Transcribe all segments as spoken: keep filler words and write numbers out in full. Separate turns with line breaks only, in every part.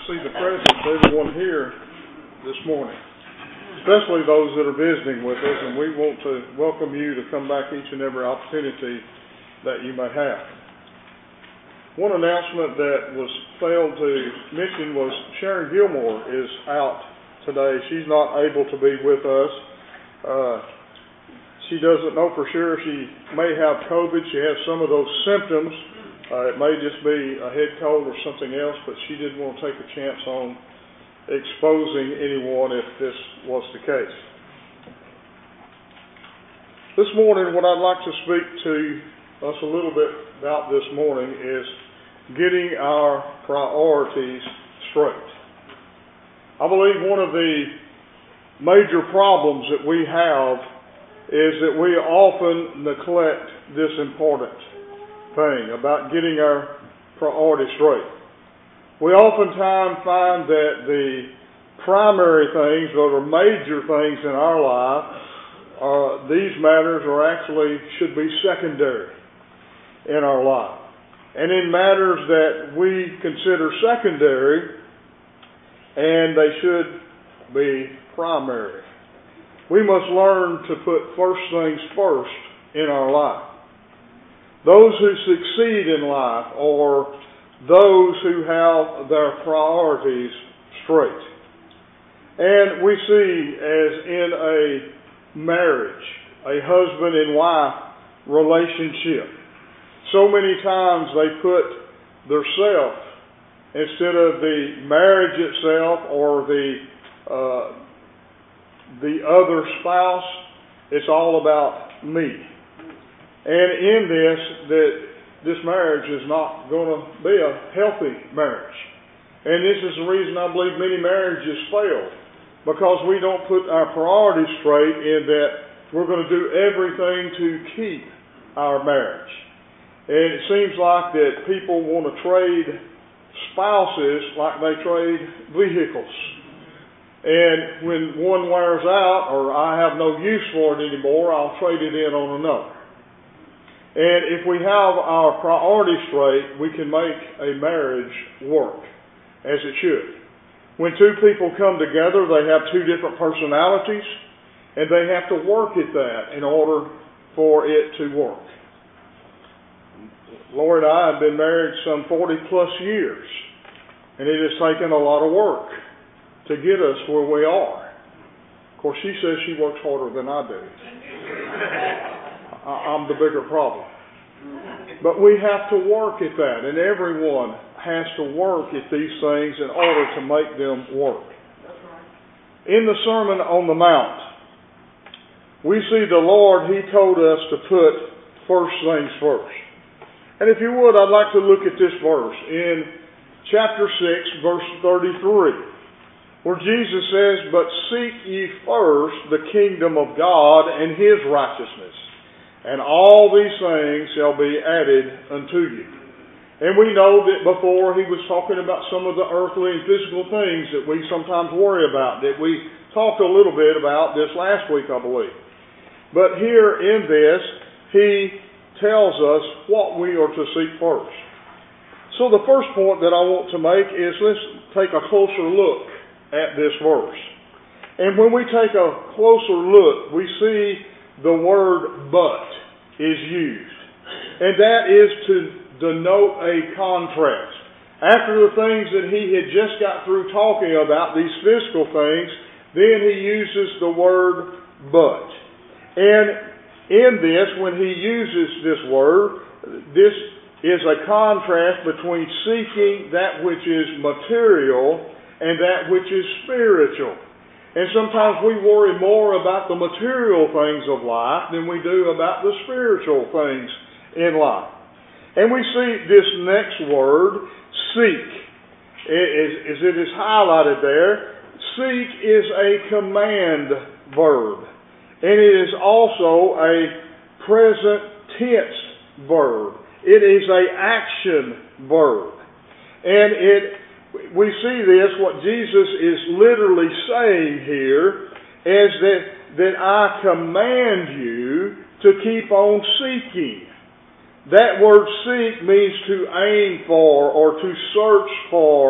see the presence of everyone here this morning, especially those that are visiting with us, and we want to welcome you to come back each and every opportunity that you may have. One announcement that was failed to mention was Sharon Gilmore is out today. She's not able to be with us. Uh, she doesn't know for sure. She may have COVID. She has some of those symptoms. Uh, it may just be a head cold or something else, but she didn't want to take a chance on exposing anyone if this was the case. This morning, what I'd like to speak to us a little bit about this morning is getting our priorities straight. I believe one of the major problems that we have is that we often neglect this important thing about getting our priorities straight. We oftentimes find that the primary things or the major things in our life, are, these matters are actually should be secondary in our life. And in matters that we consider secondary, and they should be primary. We must learn to put first things first in our life. Those who succeed in life are those who have their priorities straight. And we see, as in a marriage, a husband and wife relationship, so many times they put their self instead of the marriage itself or the uh, the other spouse. It's all about me. And in this, that this marriage is not going to be a healthy marriage. And this is the reason I believe many marriages fail. Because we don't put our priorities straight in that we're going to do everything to keep our marriage. And it seems like that people want to trade spouses like they trade vehicles. And when one wears out, or I have no use for it anymore, I'll trade it in on another. And if we have our priorities straight, we can make a marriage work as it should. When two people come together, they have two different personalities, and they have to work at that in order for it to work. Lori and I have been married some forty plus years, and it has taken a lot of work to get us where we are. Of course, she says she works harder than I do. I'm the bigger problem. But we have to work at that, and everyone has to work at these things in order to make them work. In the Sermon on the Mount, we see the Lord, He told us to put first things first. And if you would, I'd like to look at this verse in chapter six, verse thirty-three, where Jesus says, "But seek ye first the kingdom of God and His righteousness, and all these things shall be added unto you." And we know that before He was talking about some of the earthly and physical things that we sometimes worry about, that we talked a little bit about this last week, I believe. But here in this, He tells us what we are to seek first. So the first point that I want to make is let's take a closer look at this verse. And when we take a closer look, we see the word "but" is used. And that is to denote a contrast. After the things that he had just got through talking about, these physical things, then he uses the word "but." And in this, when he uses this word, this is a contrast between seeking that which is material and that which is spiritual. And sometimes we worry more about the material things of life than we do about the spiritual things in life. And we see this next word, seek, as it is highlighted there. Seek is a command verb. And it is also a present tense verb. It is an action verb. And it we see this, what Jesus is literally saying here, is that, that I command you to keep on seeking. That word seek means to aim for or to search for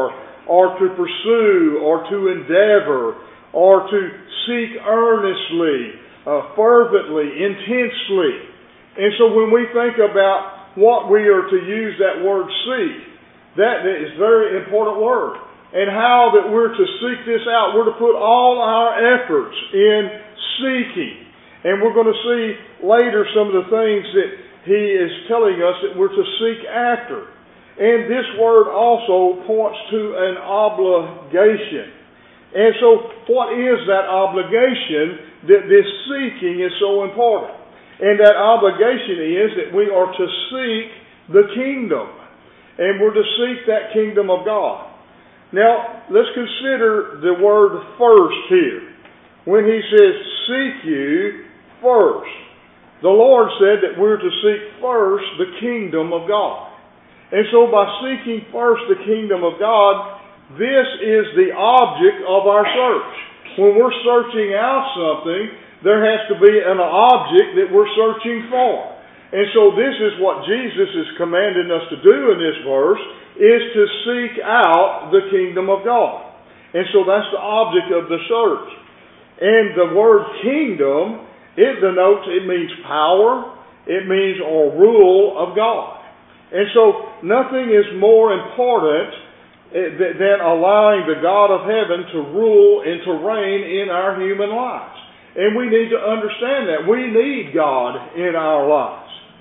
or to pursue, or to endeavor, or to seek earnestly, uh, fervently, intensely. And so when we think about what we are to use that word seek, that is a very important word. And how that we're to seek this out. We're to put all our efforts in seeking. And we're going to see later some of the things that he is telling us that we're to seek after. And this word also points to an obligation. And so what is that obligation that this seeking is so important? And that obligation is that we are to seek the kingdom. And we're to seek that kingdom of God. Now, let's consider the word first here. When he says, seek you first. The Lord said that we're to seek first the kingdom of God. And so by seeking first the kingdom of God, this is the object of our search. When we're searching out something, there has to be an object that we're searching for. And so this is what Jesus is commanding us to do in this verse, is to seek out the kingdom of God. And so that's the object of the search. And the word kingdom, it denotes, it means power, it means or rule of God. And so nothing is more important than allowing the God of heaven to rule and to reign in our human lives. And we need to understand that. We need God in our lives.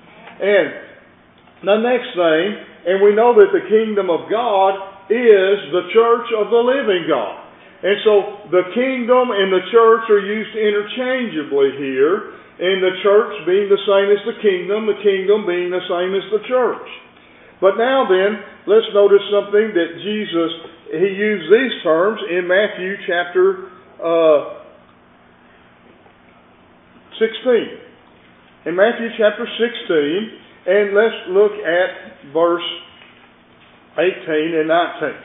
And the next thing, and we know that the kingdom of God is the church of the living God. And so the kingdom and the church are used interchangeably here, and the church being the same as the kingdom, the kingdom being the same as the church. But now then, let's notice something that Jesus, he used these terms in Matthew chapter uh, sixteen. In Matthew chapter sixteen, and let's look at verse eighteen and nineteen.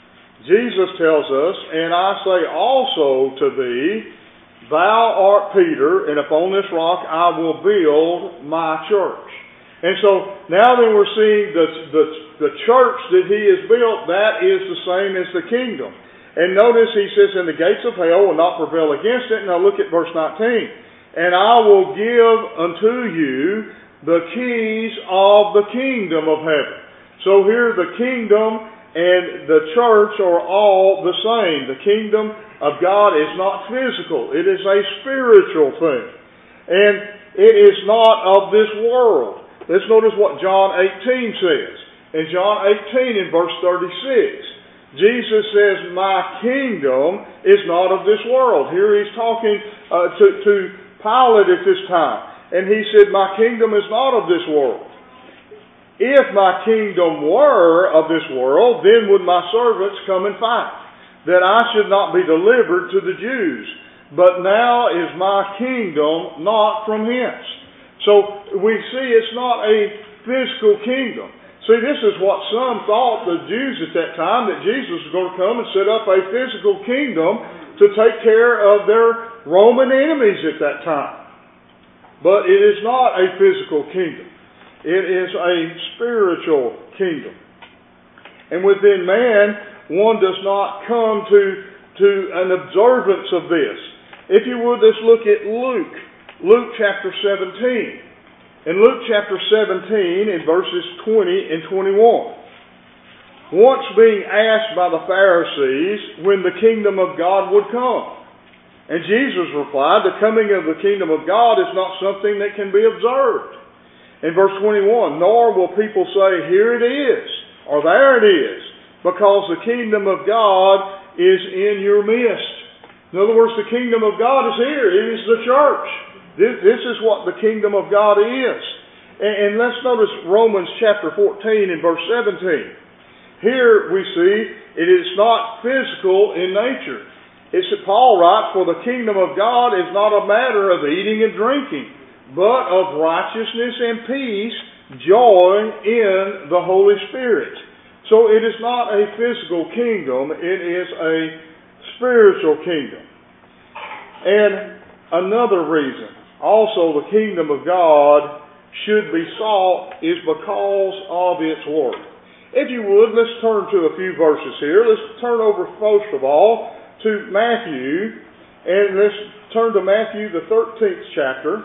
Jesus tells us, and I say also to thee, thou art Peter, and upon this rock I will build my church. And so now then we're seeing the, the, the church that he has built, that is the same as the kingdom. And notice he says, and the gates of hell will not prevail against it. Now look at verse nineteen. And I will give unto you the keys of the kingdom of heaven. So here the kingdom and the church are all the same. The kingdom of God is not physical. It is a spiritual thing. And it is not of this world. Let's notice what John eighteen says. In John eighteen in verse thirty-six, Jesus says, my kingdom is not of this world. Here he's talking uh, to, to Pilate at this time. And he said, my kingdom is not of this world. If my kingdom were of this world, then would my servants come and fight, that I should not be delivered to the Jews. But now is my kingdom not from hence. So we see it's not a physical kingdom. See, this is what some thought, the Jews at that time, that Jesus was going to come and set up a physical kingdom to take care of their Roman enemies at that time. But it is not a physical kingdom. It is a spiritual kingdom. And within man, one does not come to, to an observance of this. If you would, let's look at Luke. Luke chapter seventeen. In Luke chapter seventeen, in verses twenty and twenty-one. Once being asked by the Pharisees when the kingdom of God would come. And Jesus replied, the coming of the kingdom of God is not something that can be observed. In verse twenty-one, nor will people say, here it is, or there it is, because the kingdom of God is in your midst. In other words, the kingdom of God is here. It is the church. This, this is what the kingdom of God is. And, and let's notice Romans chapter fourteen and verse seventeen. Here we see it is not physical in nature. It's that Paul writes, for the kingdom of God is not a matter of eating and drinking, but of righteousness and peace, joy in the Holy Spirit. So it is not a physical kingdom, it is a spiritual kingdom. And another reason, also the kingdom of God should be sought, is because of its work. If you would, let's turn to a few verses here. Let's turn over first of all to Matthew, and let's turn to Matthew the thirteenth chapter,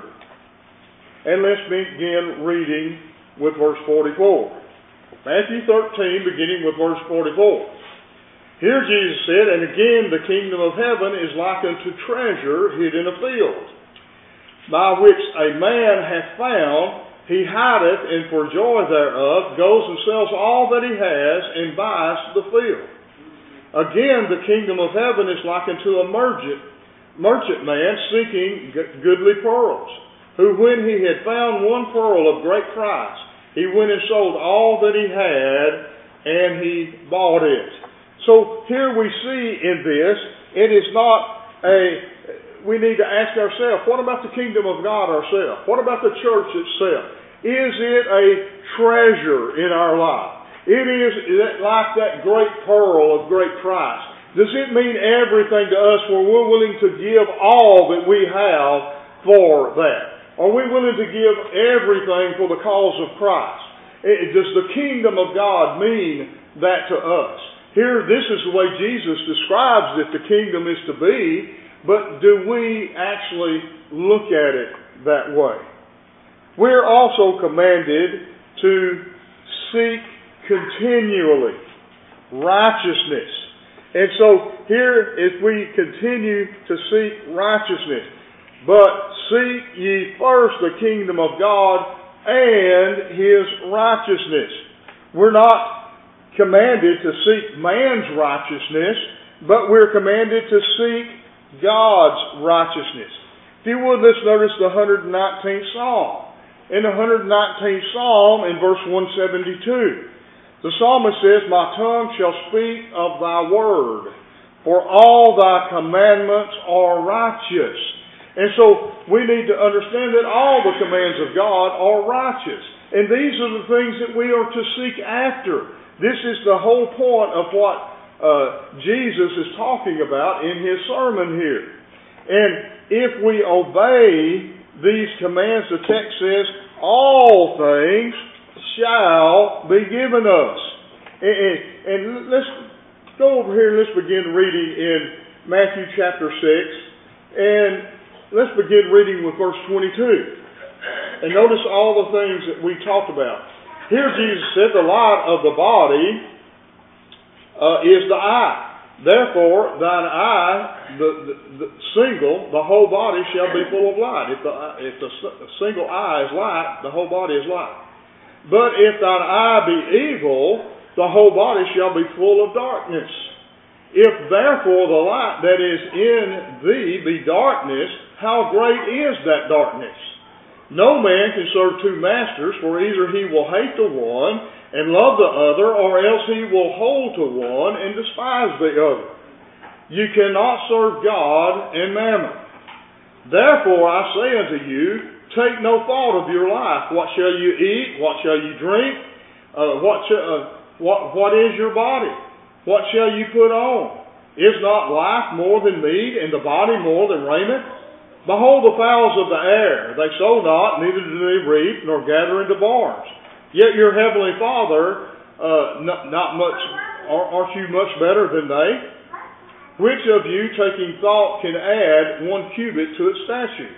and let's begin reading with verse forty-four. Matthew thirteen, beginning with verse forty-four. Here Jesus said, "And again the kingdom of heaven is like unto treasure hid in a field, by which a man hath found, he hideth, and for joy thereof goes and sells all that he has, and buys the field. Again, the kingdom of heaven is like unto a merchant, merchant man seeking goodly pearls, who when he had found one pearl of great price, he went and sold all that he had, and he bought it." So here we see in this, it is not a, we need to ask ourselves, what about the kingdom of God ourselves? What about the church itself? Is it a treasure in our life? It is like that great pearl of great price. Does it mean everything to us where we're willing to give all that we have for that? Are we willing to give everything for the cause of Christ? Does the kingdom of God mean that to us? Here, this is the way Jesus describes that the kingdom is to be, but do we actually look at it that way? We're also commanded to seek continually righteousness. And so here, as we continue to seek righteousness, but seek ye first the kingdom of God and His righteousness. We're not commanded to seek man's righteousness, but we're commanded to seek God's righteousness. If you would, let's notice the one hundred nineteenth Psalm. In the one hundred nineteenth Psalm, in verse one seventy-two, the psalmist says, "My tongue shall speak of thy word, for all thy commandments are righteous." And so we need to understand that all the commands of God are righteous. And these are the things that we are to seek after. This is the whole point of what uh, Jesus is talking about in His sermon here. And if we obey these commands, the text says, all things shall be given us. And, and, and let's go over here and let's begin reading in Matthew chapter six. And let's begin reading with verse twenty-two. And notice all the things that we talked about. Here Jesus said, "The light of the body uh, is the eye. Therefore, thine eye, the, the, the single, the whole body shall be full of light." If the, if the single eye is light, the whole body is light. "But if thine eye be evil, the whole body shall be full of darkness. If therefore the light that is in thee be darkness, how great is that darkness? No man can serve two masters, for either he will hate the one and love the other, or else he will hold to one and despise the other. You cannot serve God and mammon. Therefore I say unto you, take no thought of your life. What shall you eat? What shall you drink? Uh, what, sh- uh, what What is your body? What shall you put on? Is not life more than meat, and the body more than raiment? Behold the fowls of the air, they sow not, neither do they reap, nor gather into barns. Yet your heavenly Father, uh, not, not much, aren't you much better than they? Which of you, taking thought, can add one cubit to its stature?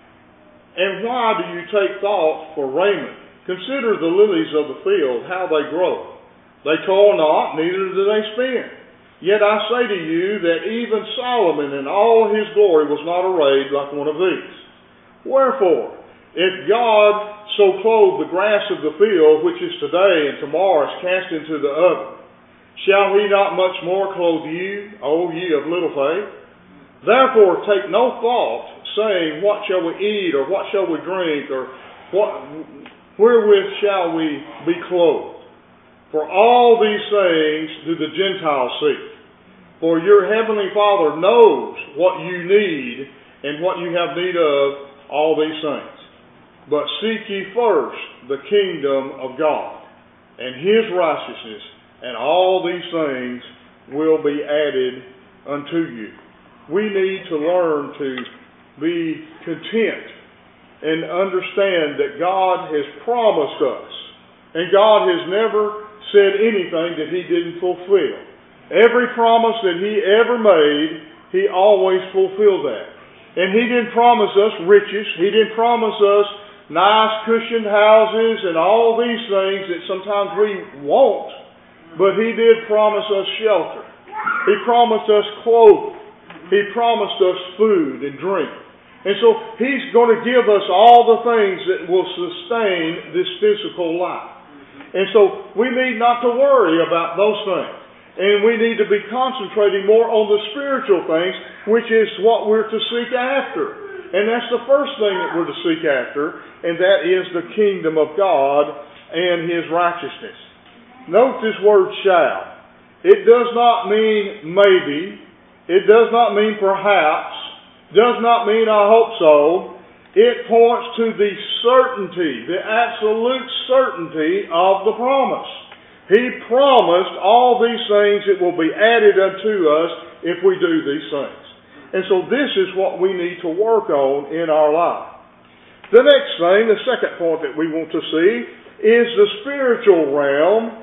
And why do you take thought for raiment? Consider the lilies of the field, how they grow. They toil not, neither do they spin. Yet I say to you that even Solomon in all his glory was not arrayed like one of these. Wherefore, if God so clothe the grass of the field, which is today and tomorrow is cast into the oven, shall He not much more clothe you, O ye of little faith? Therefore take no thought, saying, what shall we eat, or what shall we drink, or what, wherewith shall we be clothed? For all these things do the Gentiles seek. For your heavenly Father knows what you need and what you have need of, all these things. But seek ye first the kingdom of God and His righteousness, and all these things will be added unto you. We need to learn to be content and understand that God has promised us, and God has never said anything that he didn't fulfill. Every promise that he ever made, he always fulfilled that. And he didn't promise us riches. He didn't promise us nice cushioned houses and all these things that sometimes we want. But he did promise us shelter. He promised us clothing. He promised us food and drink. And so he's going to give us all the things that will sustain this physical life. And so we need not to worry about those things. And we need to be concentrating more on the spiritual things, which is what we're to seek after. And that's the first thing that we're to seek after, and that is the kingdom of God and His righteousness. Note this word shall. It does not mean maybe. It does not mean perhaps. Does not mean I hope so. It points to the certainty, the absolute certainty of the promise. He promised all these things that will be added unto us if we do these things. And so this is what we need to work on in our life. The next thing, the second point that we want to see, is the spiritual realm.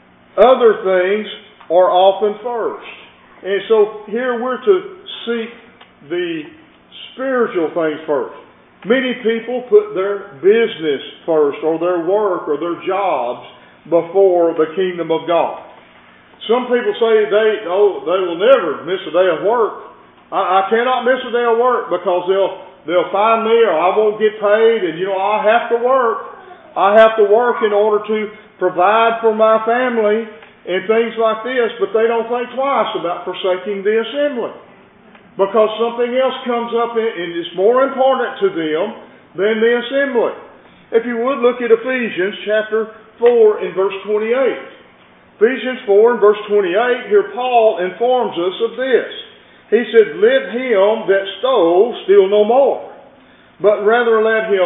Other things are often first. And so here we're to seek the spiritual things first. Many people put their business first, or their work, or their jobs before the kingdom of God. Some people say they oh they will never miss a day of work. I, I cannot miss a day of work because they'll they'll find me or I won't get paid, and you know I have to work. I have to work in order to provide for my family and things like this, but they don't think twice about forsaking the assembly because something else comes up and is more important to them than the assembly. If you would look at Ephesians chapter four and verse twenty-eight. Ephesians four and verse twenty-eight, here Paul informs us of this. He said, let him that stole steal no more, but rather let him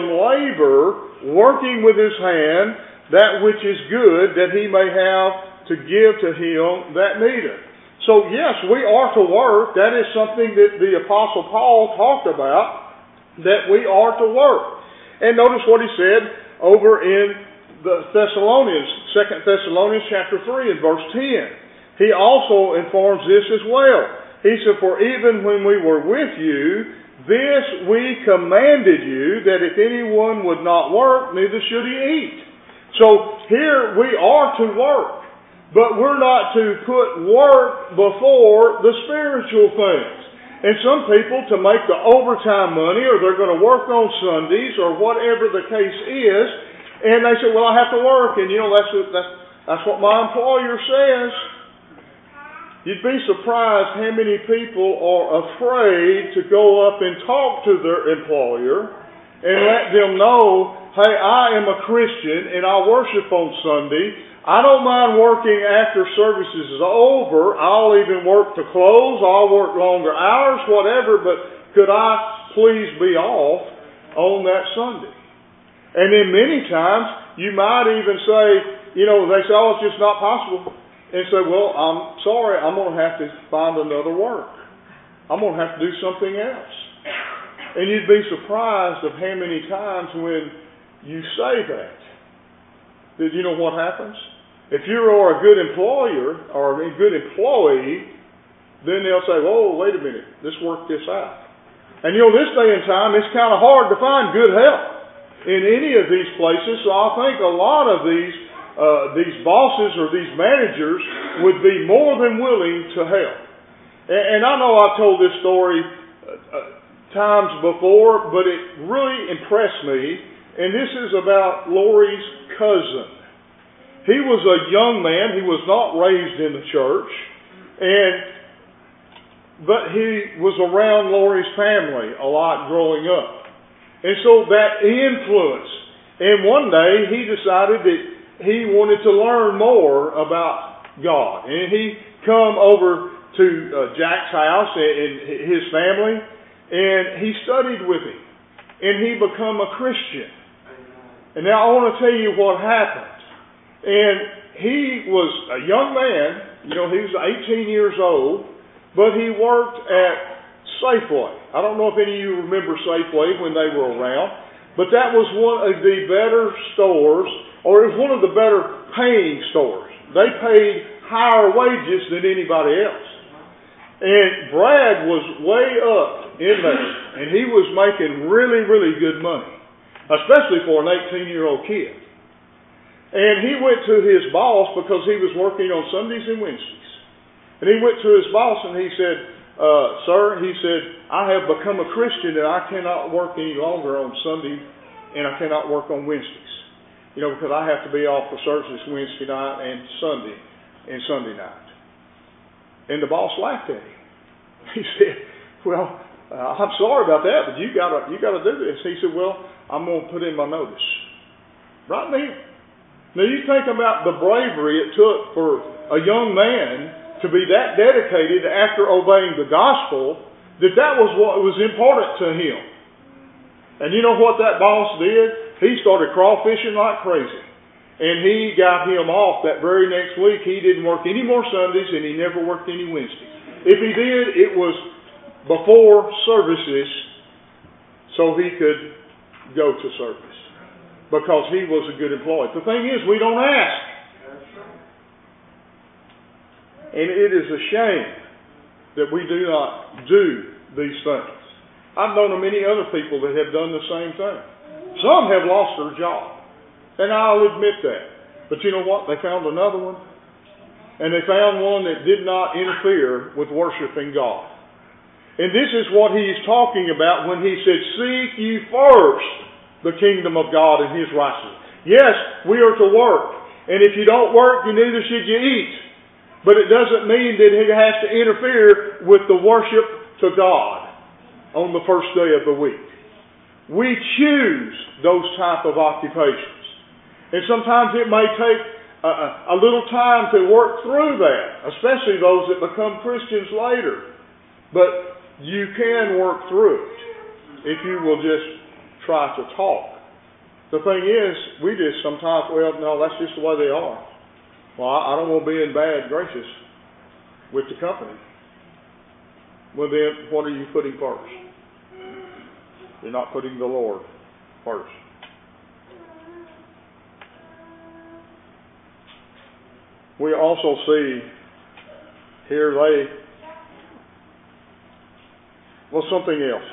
labor, working with his hand, that which is good, that he may have to give to him that needeth. So yes, we are to work. That is something that the Apostle Paul talked about, that we are to work. And notice what he said over in the Thessalonians, Second Thessalonians chapter three and verse ten. He also informs this as well. He said, for even when we were with you, this we commanded you, that if anyone would not work, neither should he eat. So here we are to work, but we're not to put work before the spiritual things. And some people, to make the overtime money, or they're going to work on Sundays, or whatever the case is, and they say, well, I have to work, and you know, that's what, that's, that's what my employer says. You'd be surprised how many people are afraid to go up and talk to their employer and let them know, hey, I am a Christian and I worship on Sunday. I don't mind working after services is over. I'll even work to close. I'll work longer hours, whatever, but could I please be off on that Sunday? And then many times, you might even say, you know, they say, oh, it's just not possible. And say, well, I'm sorry, I'm going to have to find another work. I'm going to have to do something else. And you'd be surprised of how many times when you say that, that you know what happens? If you are a good employer or a good employee, then they'll say, whoa, wait a minute, let's work this out. And you know, this day and time, it's kind of hard to find good help in any of these places, so I think a lot of these uh, these bosses or these managers would be more than willing to help. And, and I know I've told this story uh, uh, times before, but it really impressed me, and this is about Lori's cousin. He was a young man. He was not raised in the church, and but he was around Lori's family a lot growing up. And so that influence. And one day he decided that he wanted to learn more about God. And he come over to uh, Jack's house and his family, and he studied with him. And he became a Christian. And now I want to tell you what happened. And he was a young man. You know, he was eighteen years old, but he worked at Safeway. I don't know if any of you remember Safeway when they were around, but that was one of the better stores, or it was one of the better paying stores. they paid higher wages than anybody else. And Brad was way up in there, and he was making really, really good money, especially for an eighteen-year-old kid. And he went to his boss because he was working on Sundays and Wednesdays. And he went to his boss and he said, uh, sir, he said, I have become a Christian and I cannot work any longer on Sunday and I cannot work on Wednesdays. You know, because I have to be off for services Wednesday night and Sunday and Sunday night. And the boss laughed at him. He said, well, uh, I'm sorry about that, but you gotta, you gotta do this. He said, well, I'm going to put in my notice. Right now. Now you think about the bravery it took for a young man to be that dedicated after obeying the gospel, that that was what was important to him. And you know what that boss did? He started crawfishing like crazy. And he got him off that very next week. He didn't work any more Sundays and he never worked any Wednesdays. If he did, it was before services so he could go to service. Because he was a good employee. The thing is, we don't ask. And it is a shame that we do not do these things. I've known of many other people that have done the same thing. Some have lost their job. And I'll admit that. But you know what? They found another one. And they found one that did not interfere with worshiping God. And this is what he's talking about when he said, seek ye first the kingdom of God and his righteousness. Yes, we are to work. And if you don't work, you neither should you eat. But it doesn't mean that it has to interfere with the worship to God on the first day of the week. We choose those type of occupations. And sometimes it may take a, a little time to work through that, especially those that become Christians later. But you can work through it if you will just try to talk. The thing is, we just sometimes, well, no, that's just the way they are. Well, I don't want to be in bad graces with the company. Well, then, what are you putting first? You're not putting the Lord first. We also see here they, well, something else.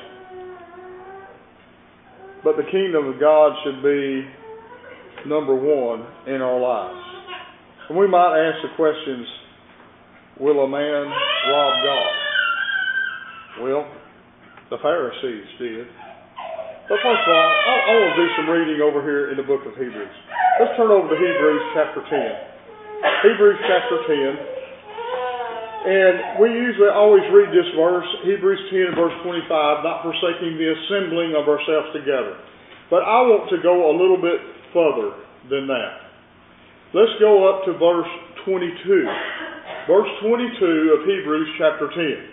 But the kingdom of God should be number one in our lives. And we might ask the questions, will a man rob God? Well, the Pharisees did. But first of all, I, I want to do some reading over here in the book of Hebrews. Let's turn over to Hebrews chapter ten. Hebrews chapter ten. And we usually always read this verse, Hebrews ten verse twenty-five, not forsaking the assembling of ourselves together. But I want to go a little bit further than that. Let's go up to verse twenty-two. Verse twenty-two of Hebrews chapter ten.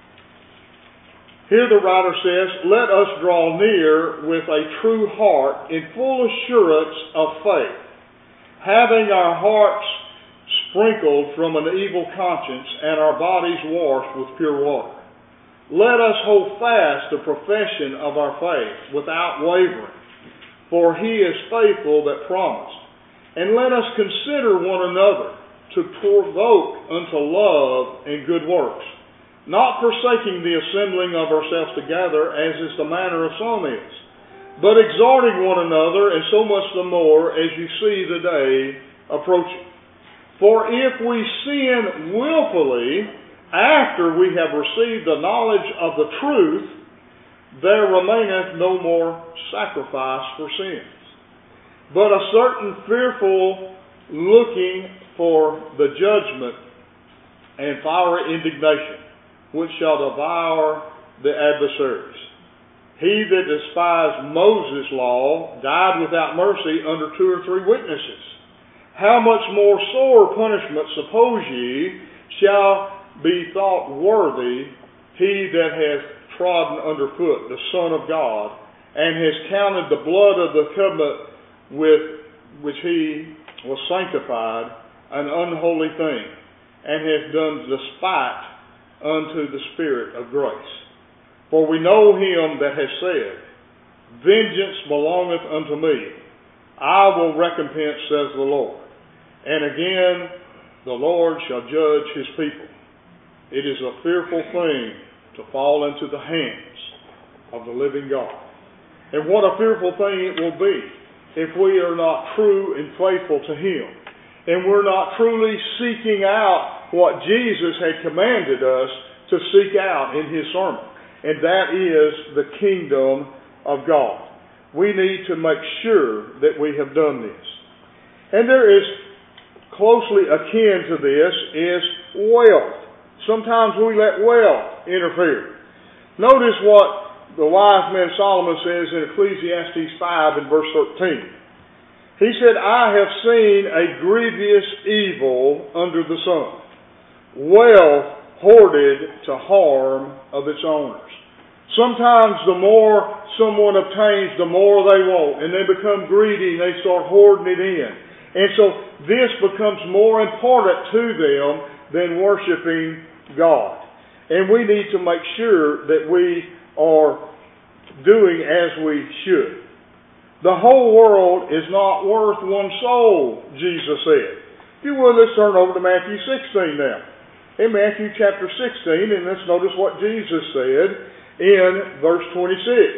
Here the writer says, let us draw near with a true heart in full assurance of faith, having our hearts sprinkled from an evil conscience and our bodies washed with pure water. Let us hold fast the profession of our faith without wavering, for he is faithful that promised. And let us consider one another to provoke unto love and good works, not forsaking the assembling of ourselves together, as is the manner of some is, but exhorting one another, and so much the more as you see the day approaching. For if we sin willfully after we have received the knowledge of the truth, there remaineth no more sacrifice for sins, but a certain fearful looking for the judgment and fiery indignation, which shall devour the adversaries. He that despised Moses' law died without mercy under two or three witnesses. How much more sore punishment, suppose ye, shall be thought worthy he that hath trodden under foot the Son of God, and has counted the blood of the covenant with which he was sanctified an unholy thing, and hath done despite unto the Spirit of grace. For we know him that has said, vengeance belongeth unto me, I will recompense, says the Lord. And again, the Lord shall judge his people. It is a fearful thing to fall into the hands of the living God. And what a fearful thing it will be if we are not true and faithful to him, and we're not truly seeking out what Jesus had commanded us to seek out in his sermon, and that is the kingdom of God. We need to make sure that we have done this. And there is closely akin to this is wealth. Sometimes we let wealth interfere. Notice what the wise man Solomon says in Ecclesiastes five and verse thirteen. He said, I have seen a grievous evil under the sun, wealth hoarded to harm of its owners. Sometimes the more someone obtains, the more they want, and they become greedy and they start hoarding it in. And so this becomes more important to them than worshiping God. And we need to make sure that we are doing as we should. The whole world is not worth one soul, Jesus said. If you will, let's turn over to Matthew sixteen now. In Matthew chapter sixteen, and let's notice what Jesus said in verse twenty-six.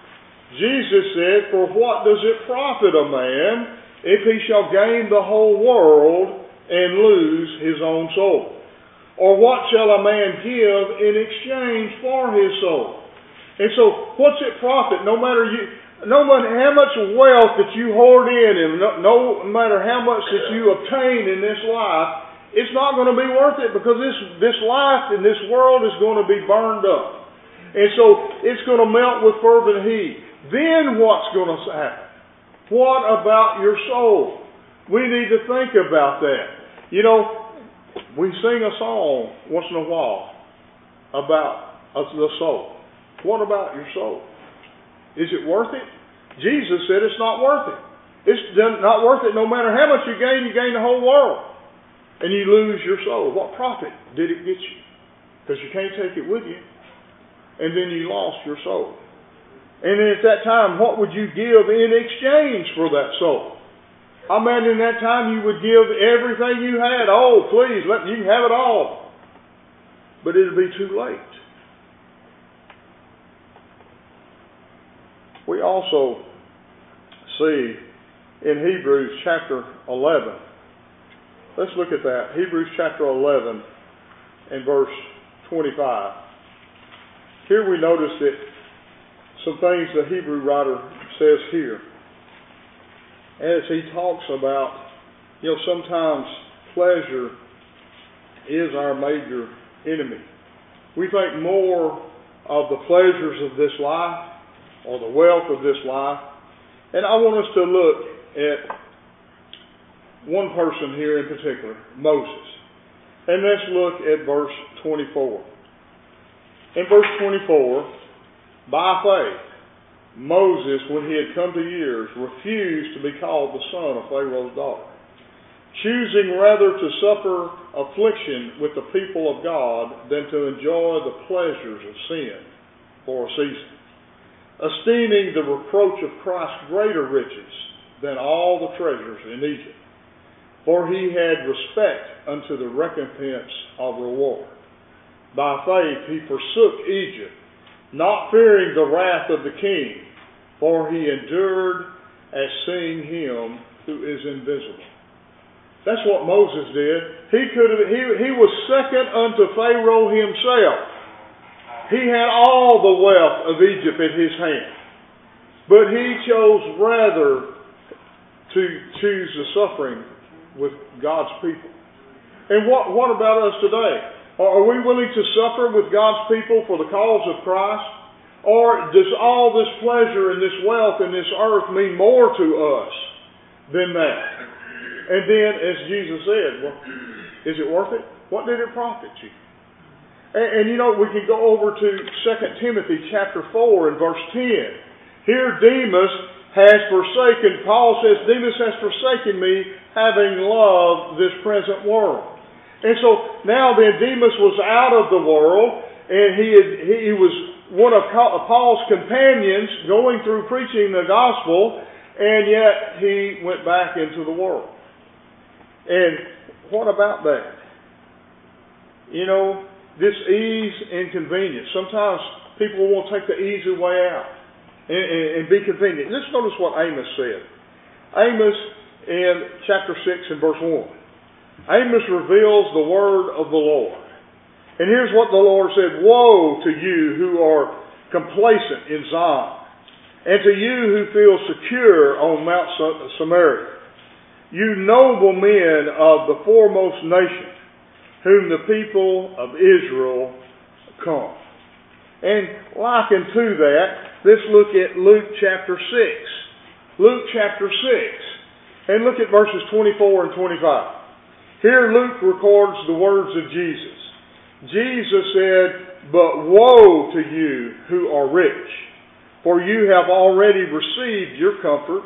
Jesus said, for what does it profit a man if he shall gain the whole world and lose his own soul? Or what shall a man give in exchange for his soul? And so, what's it profit? No matter you, no matter how much wealth that you hoard in, and no, no matter how much that you obtain in this life, it's not going to be worth it, because this this life in this world is going to be burned up, and so it's going to melt with fervent heat. Then what's going to happen? What about your soul? We need to think about that. You know, we sing a song once in a while about the soul. What about your soul? Is it worth it? Jesus said it's not worth it. It's not worth it no matter how much you gain. You gain the whole world, and you lose your soul. What profit did it get you? Because you can't take it with you. And then you lost your soul. And then at that time, what would you give in exchange for that soul? I imagine in that time you would give everything you had. Oh, please, let you can have it all. But it'll be too late. We also see in Hebrews chapter eleven. Let's look at that. Hebrews chapter eleven and verse twenty-five. Here we notice that some things the Hebrew writer says here. As he talks about, you know, sometimes pleasure is our major enemy. We think more of the pleasures of this life or the wealth of this life. And I want us to look at one person here in particular, Moses. And let's look at verse twenty-four. In verse twenty-four, by faith, Moses, when he had come to years, refused to be called the son of Pharaoh's daughter, choosing rather to suffer affliction with the people of God than to enjoy the pleasures of sin for a season, esteeming the reproach of Christ greater riches than all the treasures in Egypt. For he had respect unto the recompense of reward. By faith he forsook Egypt, not fearing the wrath of the king, for he endured as seeing him who is invisible. That's what Moses did. He could have, he, he was second unto Pharaoh himself. He had all the wealth of Egypt in his hand. But he chose rather to choose the suffering with God's people. And what, what about us today? Are we willing to suffer with God's people for the cause of Christ? Or does all this pleasure and this wealth and this earth mean more to us than that? And then, as Jesus said, well, is it worth it? What did it profit you? And, and you know, we can go over to Second Timothy chapter four and verse ten. Here Demas has forsaken, Paul says, Demas has forsaken me, having loved this present world. And so now then Demas was out of the world, and he had, he was one of Paul's companions going through preaching the gospel, and yet he went back into the world. And what about that? You know, this ease and convenience. Sometimes people want to take the easy way out and, and, and be convenient. Just notice what Amos said. Amos in chapter six and verse one. Amos reveals the word of the Lord. And here's what the Lord said. Woe to you who are complacent in Zion, and to you who feel secure on Mount Samaria, you noble men of the foremost nation, whom the people of Israel come. And likened to that, let's look at Luke chapter six. Luke chapter six. And look at verses twenty-four and twenty-five. Here Luke records the words of Jesus. Jesus said, "But woe to you who are rich, for you have already received your comfort.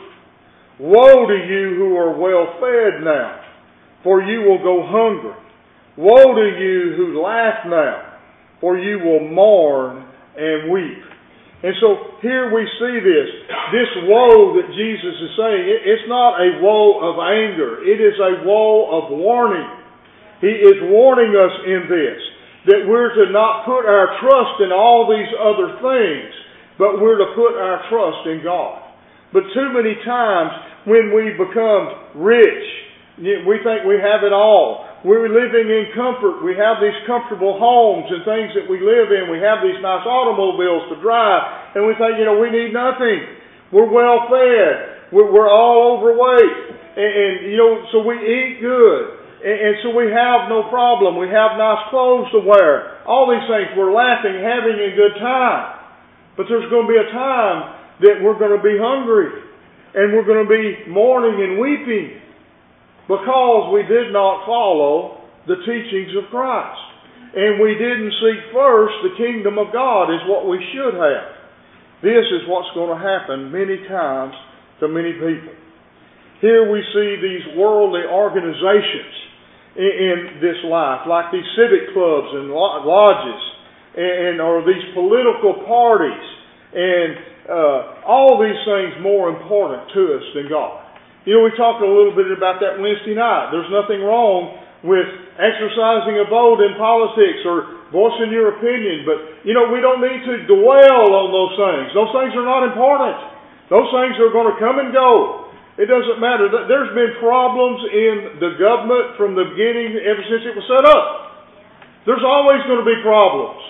Woe to you who are well fed now, for you will go hungry. Woe to you who laugh now, for you will mourn and weep." And so here we see this. This woe that Jesus is saying, it's not a woe of anger. It is a woe of warning. He is warning us in this, that we're to not put our trust in all these other things, but we're to put our trust in God. But too many times when we become rich, we think we have it all. We're living in comfort. We have these comfortable homes and things that we live in. We have these nice automobiles to drive. And we think, you know, we need nothing. We're well fed. We're, we're all overweight. And, and, you know, so we eat good. And, and so we have no problem. We have nice clothes to wear. All these things. We're laughing, having a good time. But there's going to be a time that we're going to be hungry. And we're going to be mourning and weeping, because we did not follow the teachings of Christ. And we didn't seek first the kingdom of God is what we should have. This is what's going to happen many times to many people. Here we see these worldly organizations in, in this life, like these civic clubs and lodges, and or these political parties, and uh, all these things more important to us than God. You know, we talked a little bit about that Wednesday night. There's nothing wrong with exercising a vote in politics or voicing your opinion, but, you know, we don't need to dwell on those things. Those things are not important. Those things are going to come and go. It doesn't matter. There's been problems in the government from the beginning, ever since it was set up. There's always going to be problems.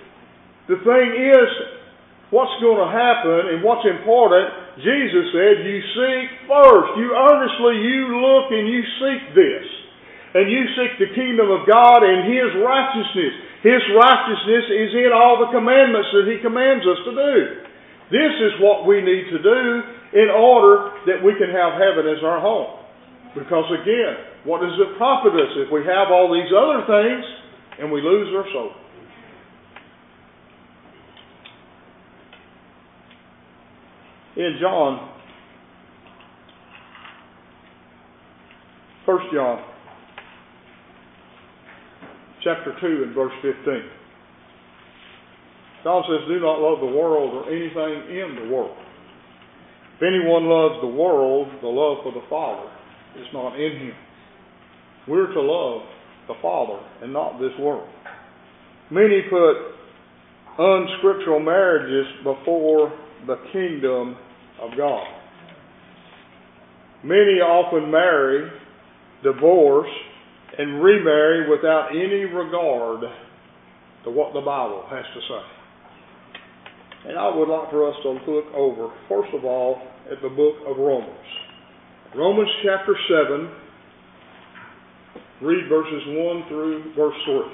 The thing is, what's going to happen and what's important, Jesus said, you seek first. You earnestly, you look and you seek this. And you seek the kingdom of God and His righteousness. His righteousness is in all the commandments that He commands us to do. This is what we need to do in order that we can have heaven as our home. Because again, what does it profit us if we have all these other things and we lose our soul? In John, First John, chapter two and verse fifteen. John says, "Do not love the world or anything in the world. If anyone loves the world, the love for the Father is not in him." We're to love the Father and not this world. Many put unscriptural marriages before the kingdom of God. Many often marry, divorce, and remarry without any regard to what the Bible has to say. And I would like for us to look over, first of all, at the book of Romans. Romans chapter seven, read verses one through verse three.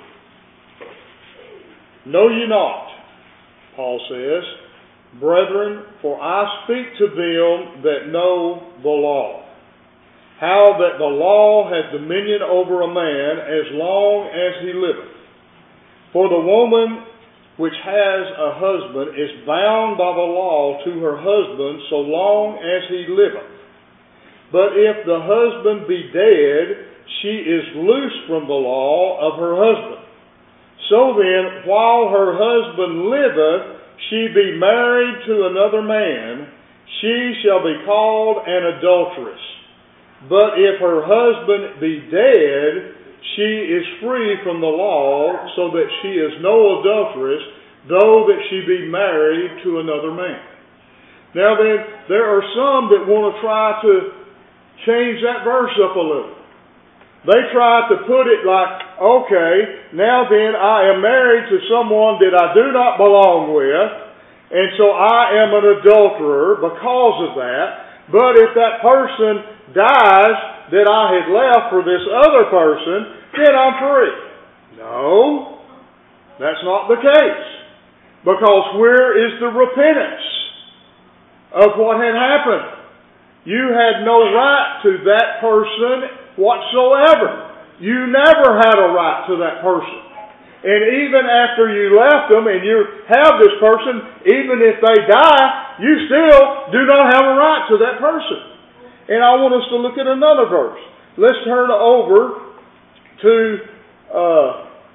"Know ye not," Paul says, "brethren, for I speak to them that know the law, how that the law hath dominion over a man as long as he liveth. For the woman which has a husband is bound by the law to her husband so long as he liveth. But if the husband be dead, she is loosed from the law of her husband. So then, while her husband liveth, she be married to another man, she shall be called an adulteress. But if her husband be dead, she is free from the law, so that she is no adulteress, though that she be married to another man. Now then, there are some that want to try to change that verse up a little. They try to put it like, okay, now then I am married to someone that I do not belong with, and so I am an adulterer because of that. But if that person dies that I had left for this other person, then I'm free. No, that's not the case. Because where is the repentance of what had happened? You had no right to that person whatsoever. You never had a right to that person. And even after you left them and you have this person, even if they die, you still do not have a right to that person. And I want us to look at another verse. Let's turn over to uh,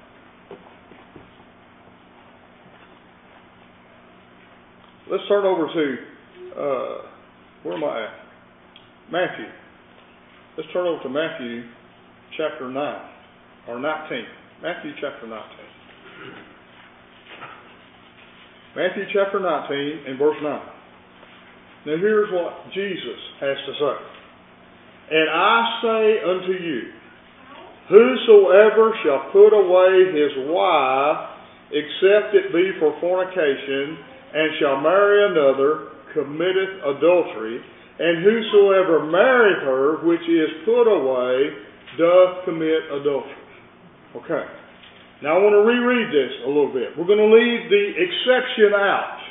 let's turn over to uh, where am I at? Matthew. Let's turn over to Matthew chapter nine, or nineteen. Matthew chapter nineteen. Matthew chapter nineteen and verse nine. Now here's what Jesus has to say. And I say unto you, whosoever shall put away his wife, except it be for fornication, and shall marry another, committeth adultery. And whosoever marrieth her, which is put away, doth commit adultery. Okay. Now I want to reread this a little bit. We're going to leave the exception out.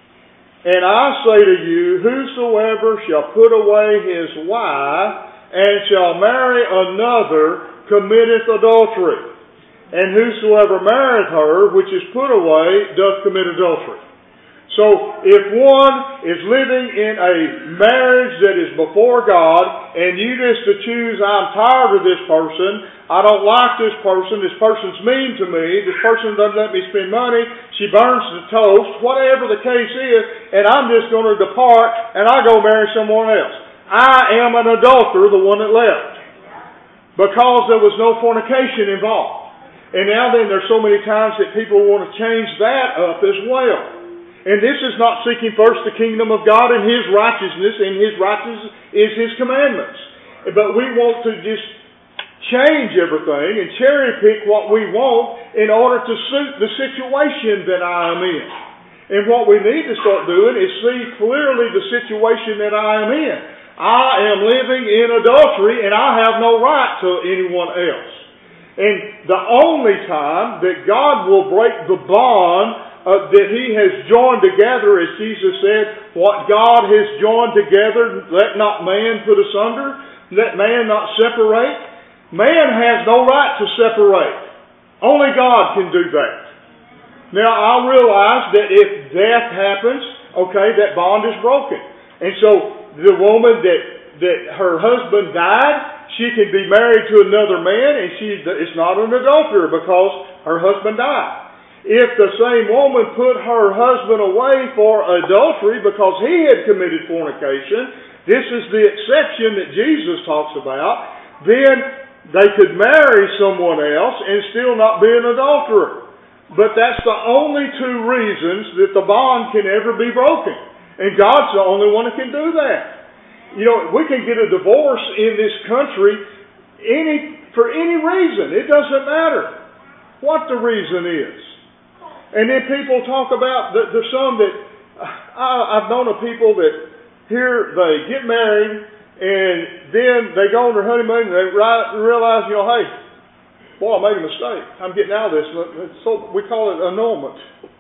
And I say to you, whosoever shall put away his wife, and shall marry another, committeth adultery. And whosoever marrieth her, which is put away, doth commit adultery. So, if one is living in a marriage that is before God, and you just to choose, I'm tired of this person, I don't like this person, this person's mean to me, this person doesn't let me spend money, she burns the toast, whatever the case is, and I'm just going to depart, and I go marry someone else. I am an adulterer, the one that left. Because there was no fornication involved. And now then, there's so many times that people want to change that up as well. And this is not seeking first the kingdom of God and His righteousness, and His righteousness is His commandments. But we want to just change everything and cherry pick what we want in order to suit the situation that I am in. And what we need to start doing is see clearly the situation that I am in. I am living in adultery and I have no right to anyone else. And the only time that God will break the bond Uh, that He has joined together, as Jesus said, what God has joined together, let not man put asunder, let man not separate. Man has no right to separate. Only God can do that. Now, I realize that if death happens, okay, that bond is broken. And so, the woman that, that her husband died, she can be married to another man, and she is not an adulterer because her husband died. If the same woman put her husband away for adultery because he had committed fornication, this is the exception that Jesus talks about, then they could marry someone else and still not be an adulterer. But that's the only two reasons that the bond can ever be broken. And God's the only one that can do that. You know, we can get a divorce in this country any for any reason. It doesn't matter what the reason is. And then people talk about, there's some that, I, I've known of people that here they get married and then they go on their honeymoon and they realize, you know, hey, boy, I made a mistake. I'm getting out of this. So we call it annulment.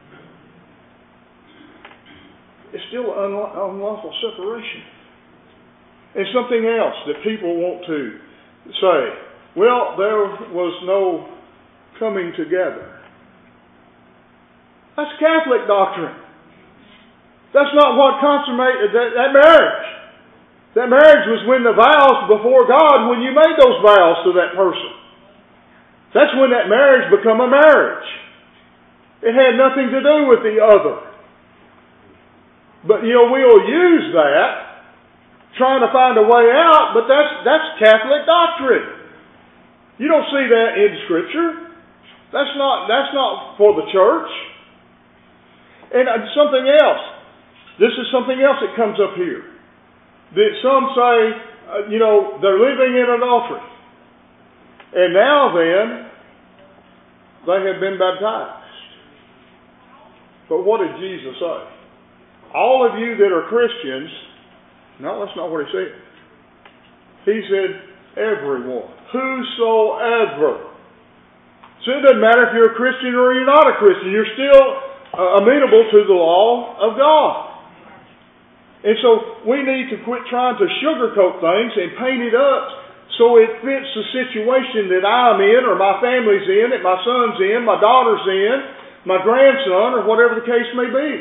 It's still an unlawful separation. And something else that people want to say, well, there was no coming together. That's Catholic doctrine. That's not what consummated that, that marriage. That marriage was when the vows before God, when you made those vows to that person. That's when that marriage become a marriage. It had nothing to do with the other. But, you know, we'll use that trying to find a way out, but that's, that's Catholic doctrine. You don't see that in Scripture. That's not, that's not for the church. And something else. This is something else that comes up here. That some say, uh, you know, they're living in adultery. And now then, they have been baptized. But what did Jesus say? All of you that are Christians, no, that's not what he said. He said, everyone, whosoever. So it doesn't matter if you're a Christian or you're not a Christian. You're still uh, amenable to the law of God. And so we need to quit trying to sugarcoat things and paint it up so it fits the situation that I'm in or my family's in, that my son's in, my daughter's in, my grandson, or whatever the case may be.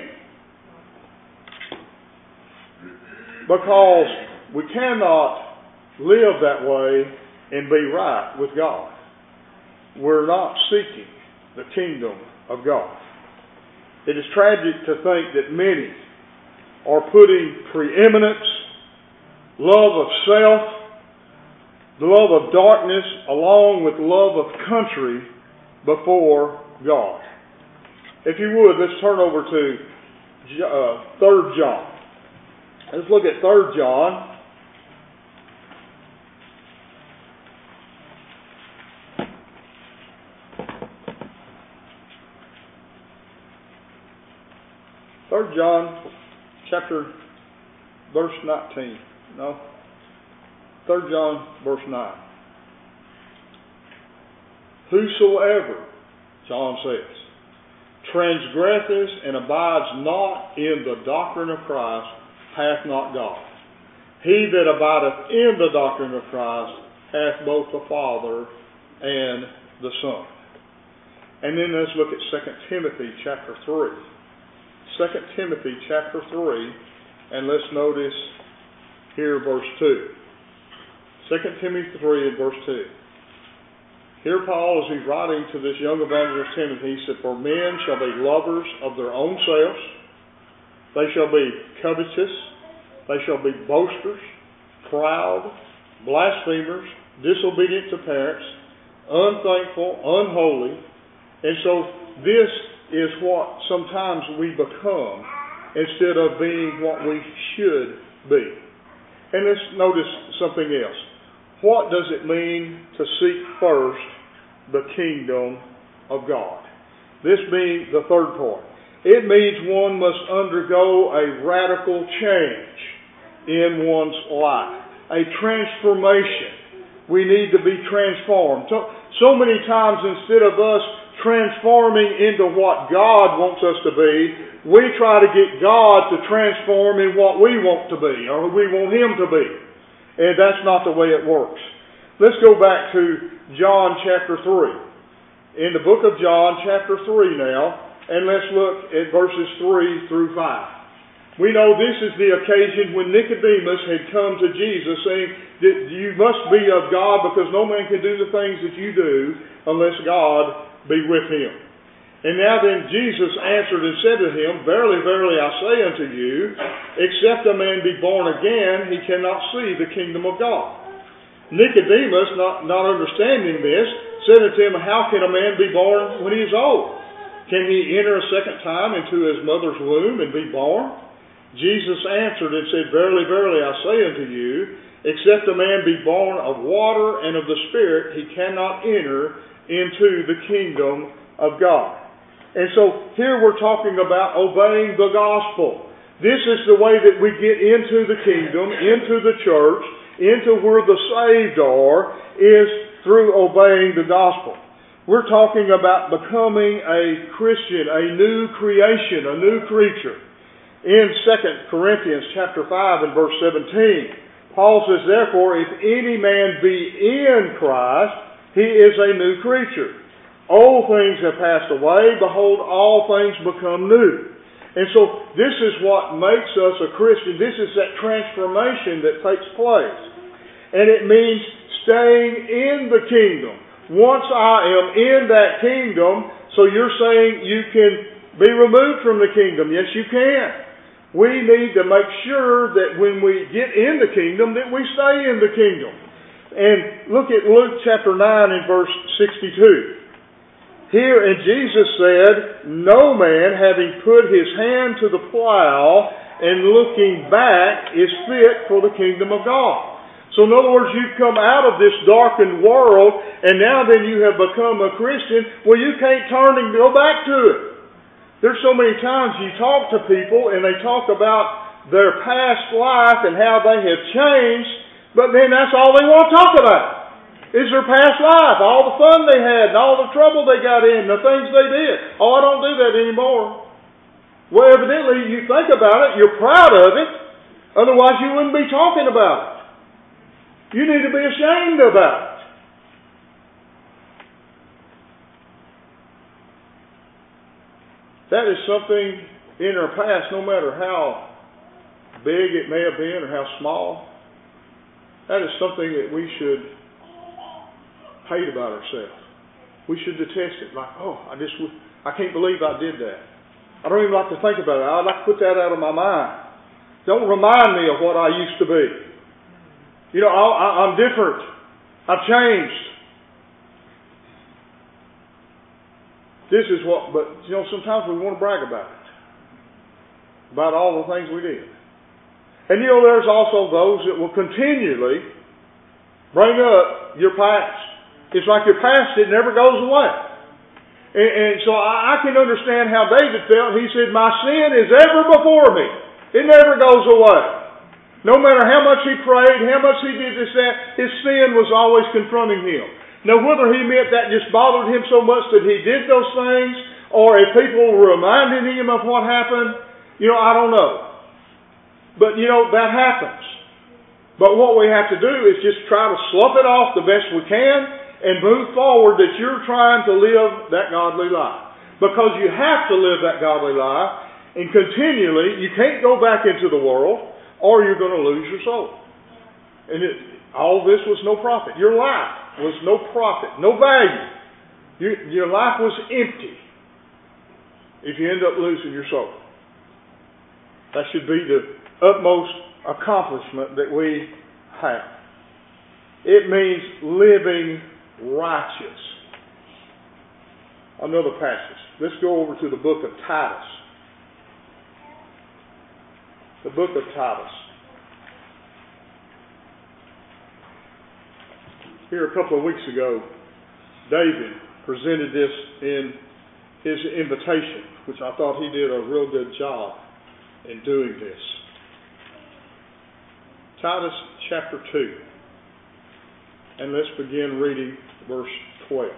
Because we cannot live that way and be right with God. We're not seeking the kingdom of God. It is tragic to think that many are putting preeminence, love of self, the love of darkness, along with love of country before God. If you would, let's turn over to uh, Third John. Let's look at Third John. Third John, chapter, verse nineteen. No. Third John, verse nine. Whosoever, John says, transgresseth and abides not in the doctrine of Christ, hath not God. He that abideth in the doctrine of Christ hath both the Father and the Son. And then let's look at Second Timothy chapter three. Second Timothy chapter three, and let's notice here verse two. Second Timothy three and verse two. Here Paul, as he's writing to this young evangelist Timothy, he said, for men shall be lovers of their own selves, they shall be covetous, they shall be boasters, proud, blasphemers, disobedient to parents, unthankful, unholy. And so this is what sometimes we become instead of being what we should be. And let's notice something else. What does it mean to seek first the kingdom of God? This being the third part. It means one must undergo a radical change in one's life. A transformation. We need to be transformed. So, so many times instead of us transforming into what God wants us to be, we try to get God to transform in what we want to be, or we want Him to be. And that's not the way it works. Let's go back to John chapter three. In the book of John chapter three now, and let's look at verses three through five. We know this is the occasion when Nicodemus had come to Jesus saying that you must be of God because no man can do the things that you do unless God be with him. And now then Jesus answered and said to him, verily, verily, I say unto you, except a man be born again, he cannot see the kingdom of God. Nicodemus, not, not understanding this, said unto him, how can a man be born when he is old? Can he enter a second time into his mother's womb and be born? Jesus answered and said, verily, verily, I say unto you, except a man be born of water and of the Spirit, he cannot enter into the kingdom of God. And so here we're talking about obeying the gospel. This is the way that we get into the kingdom, into the church, into where the saved are, is through obeying the gospel. We're talking about becoming a Christian, a new creation, a new creature. In Second Corinthians chapter five and verse seventeen, Paul says, therefore, if any man be in Christ, he is a new creature. Old things have passed away. Behold, all things become new. And so this is what makes us a Christian. This is that transformation that takes place. And it means staying in the kingdom. Once I am in that kingdom, so you're saying you can be removed from the kingdom. Yes, you can. We need to make sure that when we get in the kingdom, that we stay in the kingdom. And look at Luke chapter nine and verse sixty-two. Here, and Jesus said, "No man, having put his hand to the plow and looking back, is fit for the kingdom of God." So in other words, you've come out of this darkened world, and now then you have become a Christian. Well, you can't turn and go back to it. There's so many times you talk to people and they talk about their past life and how they have changed, but then that's all they want to talk about is their past life, all the fun they had and all the trouble they got in, the things they did. Oh, I don't do that anymore. Well, evidently you think about it, you're proud of it, otherwise you wouldn't be talking about it. You need to be ashamed about it. That is something in our past, no matter how big it may have been or how small, that is something that we should hate about ourselves. We should detest it. Like, oh, I just, I can't believe I did that. I don't even like to think about it. I'd like to put that out of my mind. Don't remind me of what I used to be. You know, I, I'm different. I've changed. This is what, but you know, sometimes we want to brag about it. About all the things we did. And you know, there's also those that will continually bring up your past. It's like your past, it never goes away. And, and so I, I can understand how David felt. He said, "My sin is ever before me. It never goes away." No matter how much he prayed, how much he did this, that, his sin was always confronting him. Now, whether he meant that just bothered him so much that he did those things, or if people were reminding him of what happened, you know, I don't know. But, you know, that happens. But what we have to do is just try to slough it off the best we can and move forward that you're trying to live that godly life. Because you have to live that godly life, and continually, you can't go back into the world, or you're going to lose your soul. And it, all this was no profit. Your life was no profit, no value. You, your life was empty if you end up losing your soul. That should be the utmost accomplishment that we have. It means living righteous. Another passage. Let's go over to the book of Titus. The book of Titus. Here a couple of weeks ago, David presented this in his invitation, which I thought he did a real good job in doing this. Titus chapter two. And let's begin reading verse twelve.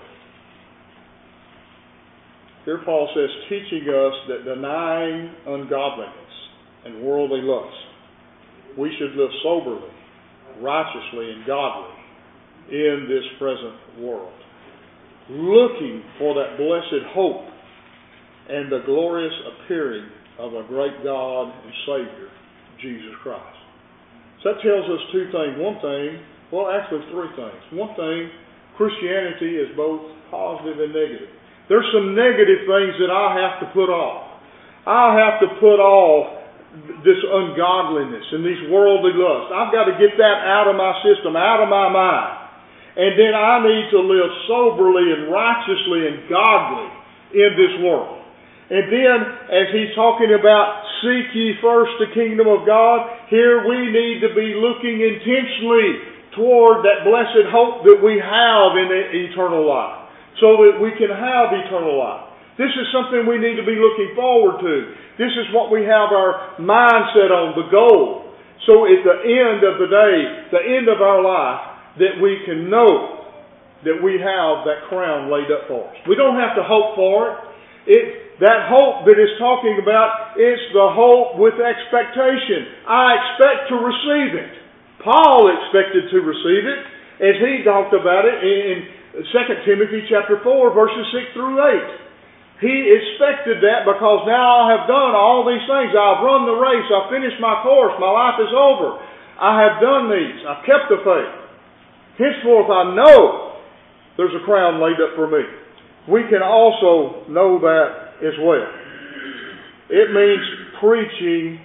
Here Paul says, teaching us that denying ungodliness and worldly lust, we should live soberly, righteously, and godly in this present world, looking for that blessed hope and the glorious appearing of a great God and Savior, Jesus Christ. So that tells us two things. One thing, well actually three things. One thing, Christianity is both positive and negative. There's some negative things that I have to put off. I have to put off this ungodliness and these worldly lusts. I've got to get that out of my system, out of my mind. And then I need to live soberly and righteously and godly in this world. And then, as he's talking about seek ye first the kingdom of God, here we need to be looking intentionally toward that blessed hope that we have in eternal life, so that we can have eternal life. This is something we need to be looking forward to. This is what we have our mindset on, the goal. So at the end of the day, the end of our life, that we can know that we have that crown laid up for us. We don't have to hope for it. It that hope that is talking about, it's the hope with expectation. I expect to receive it. Paul expected to receive it as he talked about it in Second Timothy chapter four, verses six through eight. He expected that because now I have done all these things. I've run the race. I've finished my course. My life is over. I have done these. I've kept the faith. Henceforth I know there's a crown laid up for me. We can also know that as well. It means preaching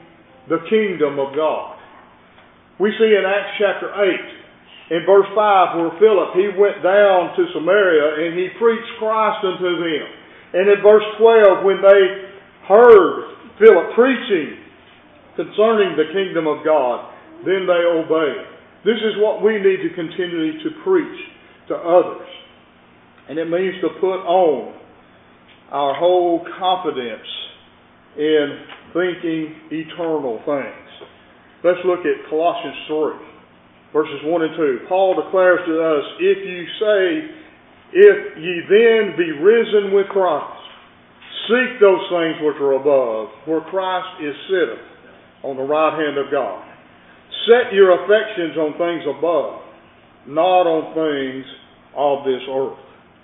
the kingdom of God. We see in Acts chapter eight, in verse five, where Philip, he went down to Samaria and he preached Christ unto them. And in verse twelve, when they heard Philip preaching concerning the kingdom of God, then they obeyed. This is what we need to continually to preach to others. And it means to put on our whole confidence in thinking eternal things. Let's look at Colossians three, verses one and two. Paul declares to us, if you say, if ye then be risen with Christ, seek those things which are above, where Christ is sitteth on the right hand of God. Set your affections on things above, not on things of this earth.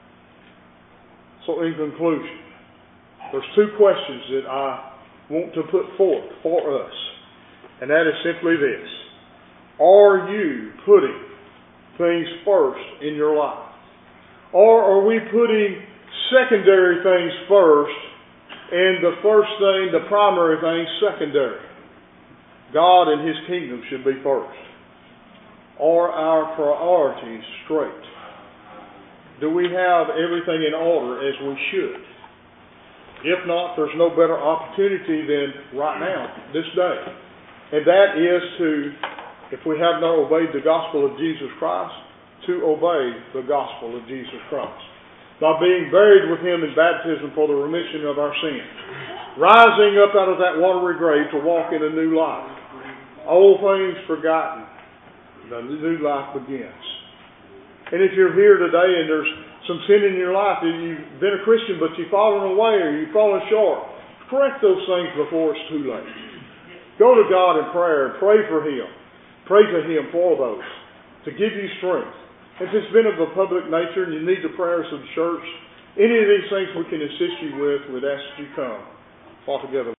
So in conclusion, there's two questions that I want to put forth for us. And that is simply this. Are you putting things first in your life? Or are we putting secondary things first and the first thing, the primary thing, secondary? God and His kingdom should be first. Are our priorities straight? Do we have everything in order as we should? If not, there's no better opportunity than right now, this day. And that is to, if we have not obeyed the gospel of Jesus Christ, to obey the gospel of Jesus Christ. By being buried with Him in baptism for the remission of our sins. Rising up out of that watery grave to walk in a new life. Old things forgotten. The new life begins. And if you're here today and there's some sin in your life, and you've been a Christian but you've fallen away or you've fallen short, correct those things before it's too late. Go to God in prayer and pray for Him. Pray to Him for those, to give you strength. If it's been of a public nature and you need the prayers of the church, any of these things we can assist you with, we'd ask that you come all together.